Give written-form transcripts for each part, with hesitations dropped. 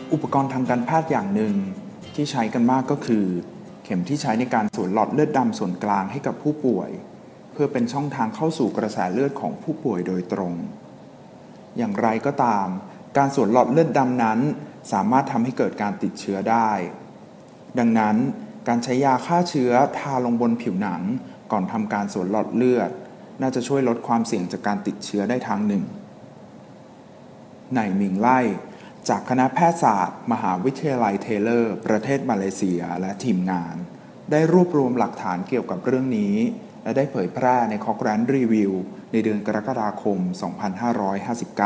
อุปกรณ์ทางการแพทย์อย่างหนึ่งที่ใช้กันมากก็คือเข็มที่ใช้ในการสวนหลอดเลือดดำส่วนกลางให้กับผู้ป่วยเพื่อเป็นช่องทางเข้าสู่กระแสเลือดของผู้ป่วยโดยตรงอย่างไรก็ตามการสวนหลอดเลือดดำนั้นสามารถทำให้เกิดการติดเชื้อได้ดังนั้นการใช้ยาฆ่าเชื้อทาลงบนผิวหนังก่อนทำการสวนหลอดเลือดน่าจะช่วยลดความเสี่ยงจากการติดเชื้อได้ทางหนึ่งนายมิงไล่จากคณะแพทยศาสตร์มหาวิทยาลัยเทเลอร์ประเทศมาเลเซียและทีมงานได้รวบรวมหลักฐานเกี่ยวกับเรื่องนี้และได้เผยแพร่ใน Cochrane Review ในเดือนกรกฎาคม 2559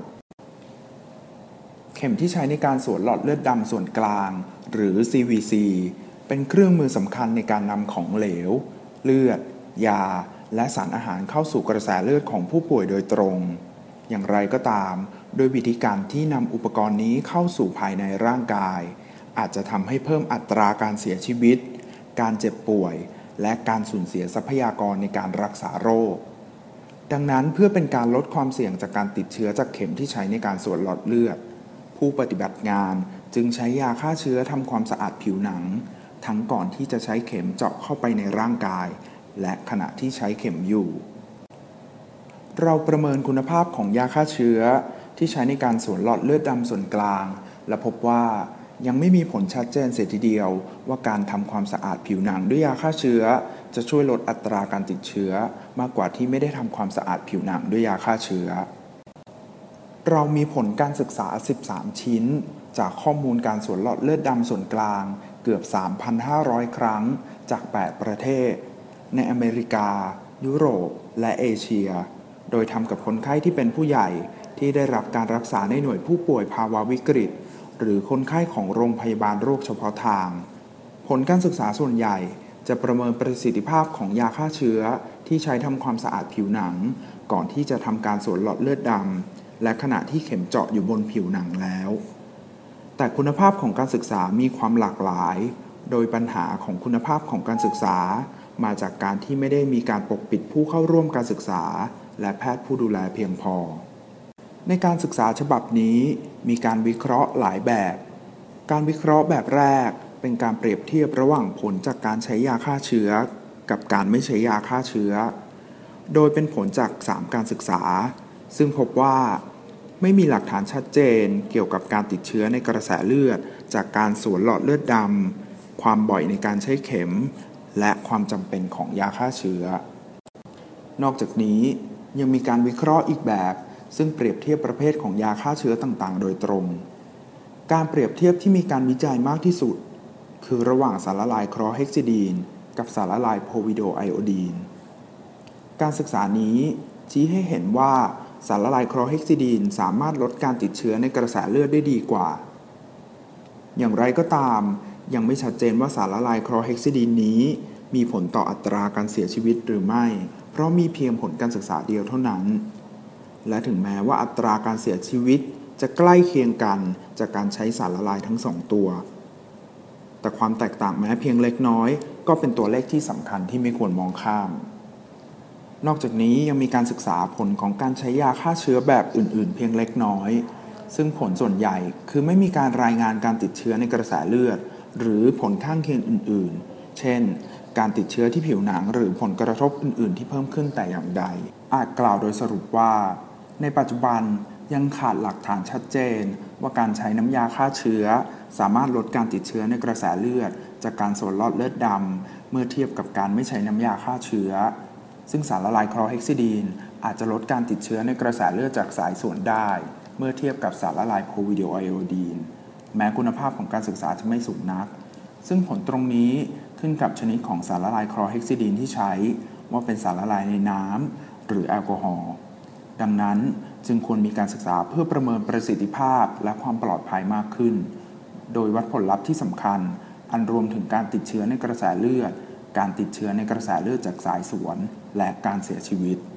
เข็มที่ใช้ในการสวนหลอดเลือดดำส่วนกลางหรือ CVC เป็นเครื่องมือสำคัญในการนำของเหลวเลือดยาและสารอาหารเข้าสู่กระแสเลือดของผู้ป่วยโดยตรงอย่างไรก็ตามโดยวิธีการที่นำอุปกรณ์นี้เข้าสู่ภายในร่างกายอาจจะทำให้เพิ่มอัตราการเสียชีวิตการเจ็บป่วยและการสูญเสียทรัพยากรในการรักษาโรคดังนั้นเพื่อเป็นการลดความเสี่ยงจากการติดเชื้อจากเข็มที่ใช้ในการสวนหลอดเลือดผู้ปฏิบัติงานจึงใช้ยาฆ่าเชื้อทำความสะอาดผิวหนังทั้งก่อนที่จะใช้เข็มเจาะเข้าไปในร่างกายและขณะที่ใช้เข็มอยู่เราประเมินคุณภาพของยาฆ่าเชื้อที่ใช้ในการสวนหลอดเลือดดำส่วนกลางและพบว่ายังไม่มีผลชัดเจนเสียทีเดียวว่าการทำความสะอาดผิวหนังด้วยยาฆ่าเชื้อจะช่วยลดอัตราการติดเชื้อมากกว่าที่ไม่ได้ทำความสะอาดผิวหนังด้วยยาฆ่าเชื้อเรามีผลการศึกษา 13 ชิ้นจากข้อมูลการสวนหลอดเลือดดำส่วนกลางเกือบ 3,500 ครั้งจาก 8 ประเทศในอเมริกายุโรปและเอเชียโดยทำกับคนไข้ที่เป็นผู้ใหญ่ที่ได้รับการรักษาในหน่วยผู้ป่วยภาวะวิกฤตหรือคนไข้ของโรงพยาบาลโรคเฉพาะทางผลการศึกษาส่วนใหญ่จะประเมินประสิทธิภาพของยาฆ่าเชื้อที่ใช้ทำความสะอาดผิวหนังก่อนที่จะทำการสวนหลอดเลือดดำและขณะที่เข็มเจาะอยู่บนผิวหนังแล้วแต่คุณภาพของการศึกษามีความหลากหลายโดยปัญหาของคุณภาพของการศึกษามาจากการที่ไม่ได้มีการปกปิดผู้เข้าร่วมการศึกษาและแพทย์ผู้ดูแลเพียงพอในการศึกษาฉบับนี้มีการวิเคราะห์หลายแบบการวิเคราะห์แบบแรกเป็นการเปรียบเทียบระหว่างผลจากการใช้ยาฆ่าเชื้อกับการไม่ใช้ยาฆ่าเชื้อโดยเป็นผลจาก 3 การศึกษาซึ่งพบว่าไม่มีหลักฐานชัดเจนเกี่ยวกับการติดเชื้อในกระแสเลือดจากการสวนหลอดเลือดดำความบ่อยในการใช้เข็มและความจำเป็นของยาฆ่าเชื้อนอกจากนี้ยังมีการวิเคราะห์อีกแบบซึ่งเปรียบเทียบประเภทของยาฆ่าเชื้อต่างๆโดยตรงการเปรียบเทียบที่มีการวิจัยมากที่สุดคือระหว่างสารละลายคลอเฮกซิดีนกับสารละลายโพวิโดไอโอดีนการศึกษานี้ชี้ให้เห็นว่าสารละลายคลอเฮกซิดีนสามารถลดการติดเชื้อในกระแสเลือดได้ดีกว่าอย่างไรก็ตามยังไม่ชัดเจนว่าสารละลายคลอเฮกซิดีนนี้มีผลต่ออัตราการเสียชีวิตหรือไม่เพราะมีเพียงผลการศึกษาเดียวเท่านั้นและถึงแม้ว่าอัตราการเสียชีวิตจะใกล้เคียงกันจากการใช้สารละลายทั้ง2ตัวแต่ความแตกต่างแม้เพียงเล็กน้อยก็เป็นตัวเลขที่สำคัญที่ไม่ควรมองข้ามนอกจากนี้ยังมีการศึกษาผลของการใช้ยาฆ่าเชื้อแบบอื่นๆเพียงเล็กน้อยซึ่งผลส่วนใหญ่คือไม่มีการรายงานการติดเชื้อในกระแสเลือดหรือผลข้างเคียงอื่นๆเช่นการติดเชื้อที่ผิวหนังหรือผลกระทบอื่นๆที่เพิ่มขึ้นแต่อย่างใดอาจกล่าวโดยสรุปว่าในปัจจุบันยังขาดหลักฐานชัดเจนว่าการใช้น้ำยาฆ่าเชื้อสามารถลดการติดเชื้อในกระแสเลือดจากการสวนหลอดเลือดดำเมื่อเทียบกับการไม่ใช้น้ำยาฆ่าเชื้อซึ่งสารละลายคลอเฮกซิดีนอาจจะลดการติดเชื้อในกระแสเลือดจากสายส่วนได้เมื่อเทียบกับสารละลายโพวิโดไอโอดีนแม้คุณภาพของการศึกษาจะไม่สูงนักซึ่งผลตรงนี้ขึ้นกับชนิดของสารละลายคลอเฮกซิดีนที่ใช้ว่าเป็นสารละลายในน้ำหรือแอลกอฮอล์ดังนั้นจึงควรมีการศึกษาเพื่อประเมินประสิทธิภาพและความปลอดภัยมากขึ้นโดยวัดผลลัพธ์ที่สำคัญอันรวมถึงการติดเชื้อในกระแสเลือดการติดเชื้อในกระแสเลือดจากสายสวนและการเสียชีวิต